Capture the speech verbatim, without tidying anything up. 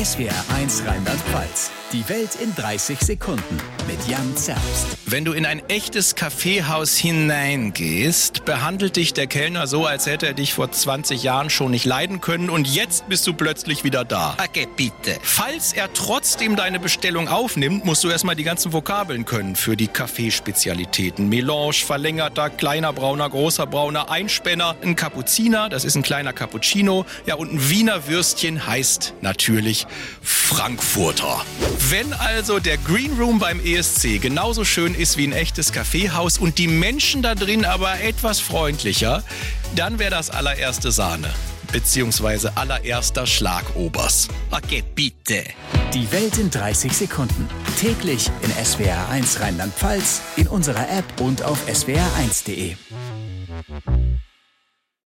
S W R eins Rheinland-Pfalz. Die Welt in dreißig Sekunden mit Jan Zerbst. Wenn du in ein echtes Kaffeehaus hineingehst, behandelt dich der Kellner so, als hätte er dich vor zwanzig Jahren schon nicht leiden können und jetzt bist du plötzlich wieder da. Okay, bitte. Falls er trotzdem deine Bestellung aufnimmt, musst du erstmal die ganzen Vokabeln können für die Kaffeespezialitäten. Melange, verlängerter, kleiner Brauner, großer Brauner, Einspänner, ein Kapuziner, das ist ein kleiner Cappuccino, ja, und ein Wiener Würstchen heißt natürlich Frankfurter. Wenn also der Green Room beim E S C genauso schön ist wie ein echtes Kaffeehaus und die Menschen da drin aber etwas freundlicher, dann wäre das allererste Sahne, beziehungsweise allererster Schlagobers. Okay, bitte. Die Welt in dreißig Sekunden. Täglich in S W R eins Rheinland-Pfalz, in unserer App und auf S W R eins punkt de.